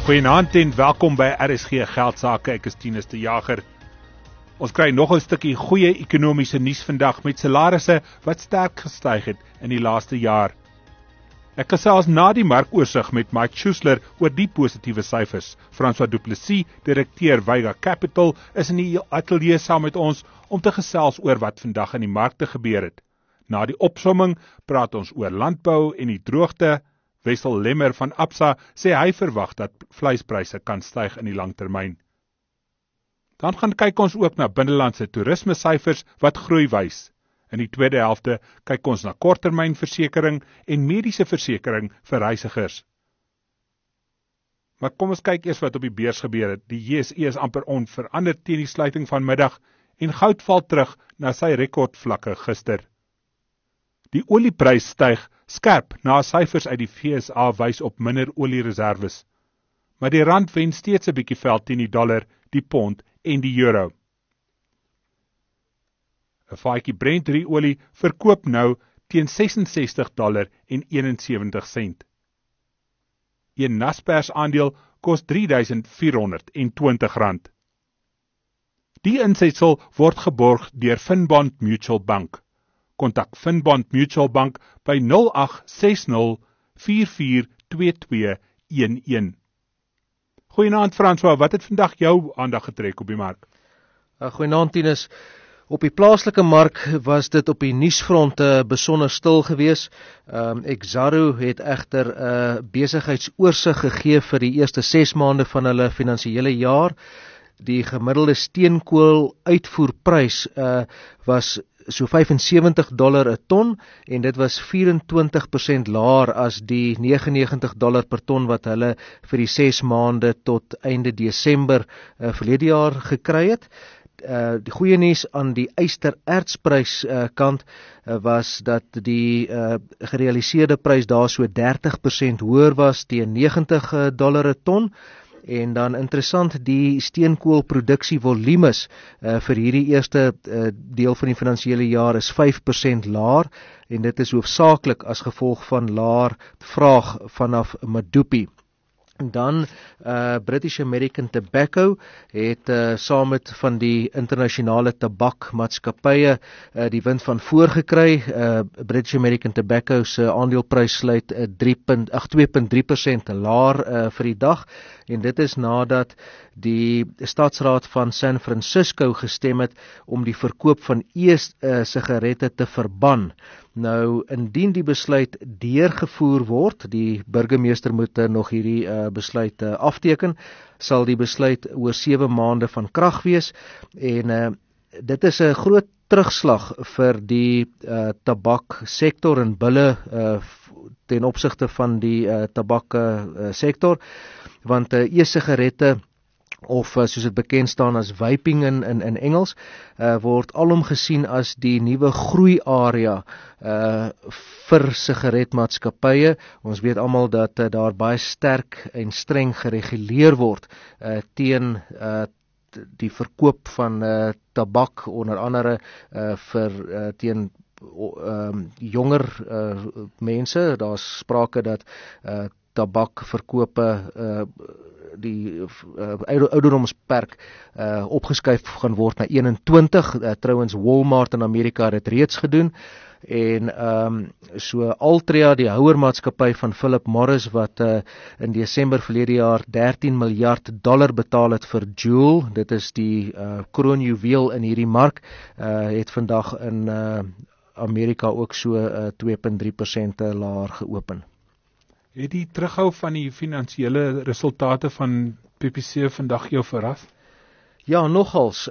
Goeienaand en welkom by RSG Geldsaake, ek is Tinus de Jager. Ons kry nog 'n stukkie goeie ekonomiese nuus vandag met salarisse wat sterk gestyg het in die laaste jaar. Ek gesels na die markoorsig met Mike Schuessler oor die positiewe syfers. François Du Plessis, direkteur Vega Capital, is in die ateljee saam met ons om te gesels oor wat vandag in die markte gebeur het. Na die opsomming praat ons oor landbou en die droogte. Wessel Lemmer van Absa sê hy verwag dat vleispryse kan styg in die langtermyn. Dan gaan kyk ons ook na binnelandse toerismesyfers wat groei wys. In die tweede helfte kyk ons na korttermynversekering en mediese versekering vir reisigers. Maar kom ons kyk eers wat op die beurs gebeur het. Die JSE is amper onveranderd teen die sluiting van middag en goud val terug na sy rekordvlakke gister. Die olieprys styg skerp na syfers uit die FSA wys op minder oliereserwes. Maar die rand wen steeds 'n bietjie veld teen die dollar, die pond en die euro. 'n Vaatjie Brent olie verkoop nou teen $66.71. Een Naspers aandeel kos R3.420. Die insetsel word geborg deur Finbond Mutual Bank. Kontak Finbond Mutual Bank by 0860 442211. Goeienaand François, wat het vandag jou aandag getrek op die mark? Goeienaand Tinus. Op die plaaslike mark was dit op die nuusfront besonder stil gewees. Exxaro het egter 'n besigheidsoorsit gegee vir die eerste 6 maande van hulle finansiële jaar. Die gemiddelde steenkool uitvoerprys was so $75 'n ton en dit was 24% laer as die $99 per ton wat hulle vir die 6 maande tot einde Desember verlede jaar gekry het. Die goeie nuus aan die ysterertsprys kant was dat die gerealiseerde prys daar so 30% hoër was teen $90 'n ton. En dan interessant, die steenkoolproduksievolumes vir hierdie eerste deel van die finansiële jaar is 5% laer en dit is hoofsaaklik as gevolg van laer vraag vanaf Medupi. En dan British American Tobacco het saam met van die internasionale tabakmaatskappye die wind van voor gekry. British American Tobacco se aandeleprys sluit 2.3% laer vir die dag en dit is nadat die Stadsraad van San Francisco gestem het om die verkoop van e-sigarette te verban. Nou, indien die besluit deurgevoer word, die burgemeester moet nog hierdie besluit afteken, sal die besluit oor 7 maande van krag wees en dit is 'n groot terugslag vir die tabaksektor en bulle ten opsigte van die tabaksektor, want e-sigarette of soos dit bekend staan as vaping in Engels, word alom gesien as die nuwe groeiarea vir sigaretmaatskappye. Ons weet almal dat daar baie sterk en streng gereguleer word teen die verkoop van tabak, onder andere vir teen jonger mense. Daar's sprake dat tabakverkope die ouderdomsperk opgeskuif gaan word na 21. Trouwens Walmart in Amerika het dit reeds gedoen. En so Altria, die houermaatskappy van Philip Morris wat in Desember verlede jaar $13 miljard betaal het vir Juul, dit is die kroonjuweel in hierdie mark, het vandag in Amerika ook so 2.3% laer geopen. Het die terughou van die finansiële resultate van PPC vandag jou verras? Ja, nogals.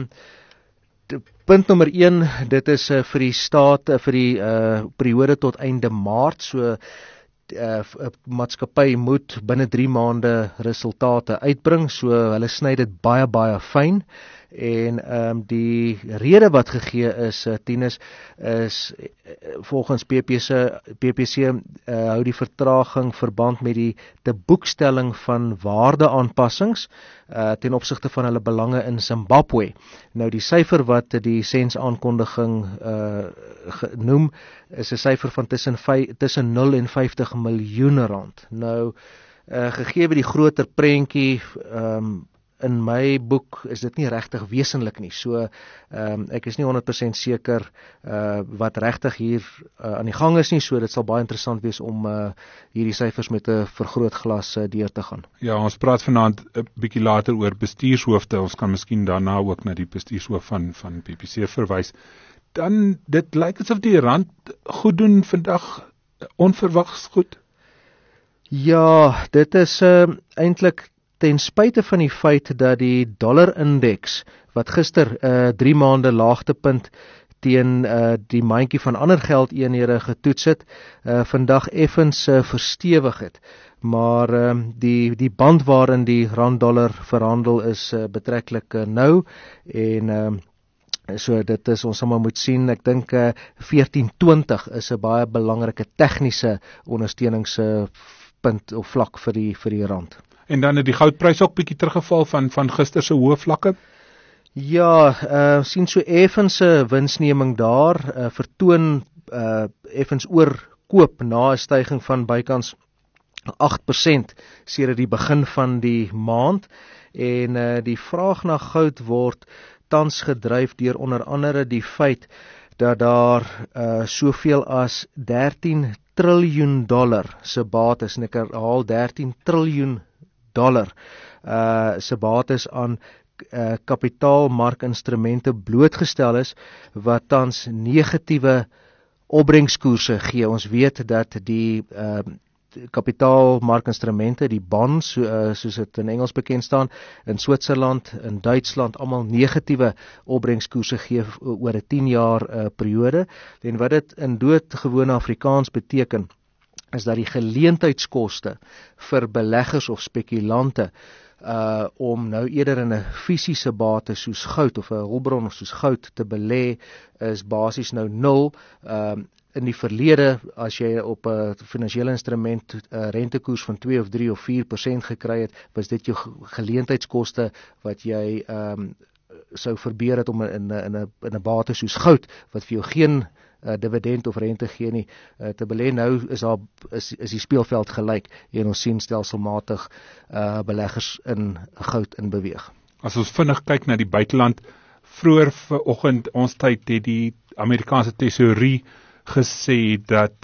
Punt nommer 1, dit is vir die staat vir die periode tot einde Maart, so maatskappy moet binne 3 maande resultate uitbring, so hulle sny dit baie fyn. En die rede wat gegee is, Tinus, is volgens PPC hou die vertraging verband met die teboekstelling van waardeaanpassings ten opsigte van hulle belange in Zimbabwe. Nou die syfer wat die SENS aankondiging genoem is 'n syfer van tussen 0 en 50 miljoen rand. Nou gegee by die groter prentjie, in my boek is dit nie regtig wesenlik nie. So ek is nie 100% seker wat regtig hier aan die gang is nie, so dit sal baie interessant wees om hierdie syfers met 'n vergrootglas deur te gaan. Ja, ons praat vanaand 'n bietjie later oor bestuurshoofde. Ons kan miskien daarna ook na die bestuurshoof van PPC verwys. Dan dit lyk asof die rand goed doen vandag, onverwags goed. Ja, dit is eintlik ten spyte van die feit dat die dollar-indeks wat gister 3 maande laagtepunt teen die mandjie van ander geldeenhede getoets het, vandag effens verstewig het. Maar die band waarin die rand-dollar verhandel is betreklik nou en so dit is, ons sal maar moet sien, ek dink 14.20 is 'n baie belangrike tegniese ondersteuningspunt of vlak vir die rand. En dan het die goudprys ook bietjie teruggeval van gister se hoë vlakke. Ja, sien so effens 'n winsneming daar, vertoon effens oorkoop na 'n styging van bykans 8% sedert die begin van die maand en die vraag na goud word tans gedryf deur onder andere die feit dat daar soveel as 13 triljoen dollar se bates, en ek herhaal 13 triljoen dollar se bates aan kapitaalmarkinstrumente blootgestel is wat tans negatiewe opbrengskoerse gee. Ons weet dat die kapitaalmarkinstrumente, die bonds, soos dit in Engels bekend staan, in Switserland, in Duitsland, almal negatiewe opbrengskoerse gee oor 'n 10 jaar periode. En wat dit in doodgewone Afrikaans beteken, is dat die geleentheidskoste vir beleggers of spekulante om nou eerder in 'n fisiese bate soos goud of 'n hulpbron soos goud te belê, is basies nou 0. In die verlede, as jy op 'n finansiële instrument rentekoers van 2 of 3 of 4% gekry het, was dit jou geleentheidskoste wat jy sou verbeur het om in 'n bate soos goud, wat vir jou geen dividend of rente gee nie, te belê. Nou is die speelveld gelyk en ons sien stelselmatig beleggers in goud in beweeg. As ons vinnig kyk na die buiteland, vroeër vanoggend ons tyd het die Amerikaanse tesourie gesê dat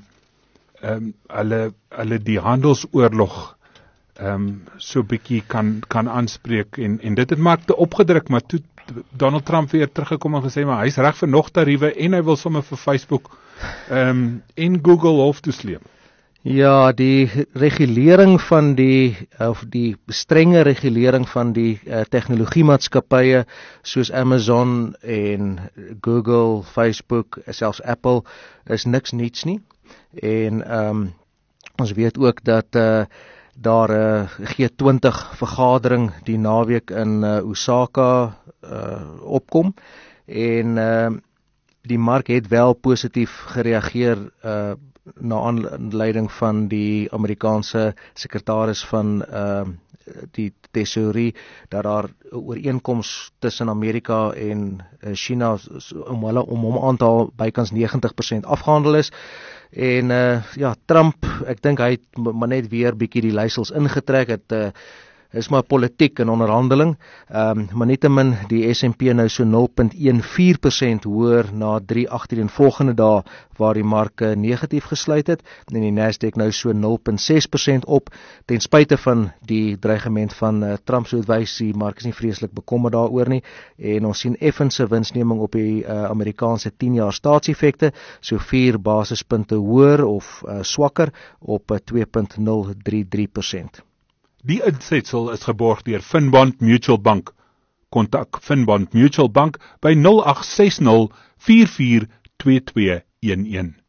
hulle die handelsoorlog so bietjie kan aanspreek en dit het maar te opgedruk, maar toe Donald Trump weer teruggekom en gesê maar hy's reg vir nog tariewe en hy wil sommer vir Facebook en Google hof toe sleep. Ja, die regulering van die strenge regulering van die tegnologiemaatskappye soos Amazon en Google, Facebook, selfs Apple is niks nuuts nie. En ons weet ook dat daar 'n G20 vergadering die naweek in Osaka opkom en die mark het wel positief gereageer na aanleiding van die Amerikaanse sekretaris van die tesourie dat daar 'n ooreenkoms tussen Amerika en China om hom aan te haal bykans 90% afgehandel is. En ja, Trump, ek dink hy het maar net weer bietjie die leiersels ingetrek, het is maar politiek en onderhandeling, maar nietemin die S&P nou so 0.14% hoër na 3 agtereenvolgende dae waar die mark negatief gesluit het, en die Nasdaq nou so 0.6% op, ten spyte van die dreigement van Trump, so wys die mark is nie vreeslik bekommerd daaroor nie, en ons sien effense winsneming op die Amerikaanse 10 jaar staatseffekte, so 4 basispunte hoër of swakker op 2.033%. Die insetsel is geborg deur Finbond Mutual Bank. Kontak Finbond Mutual Bank by 0860 442211.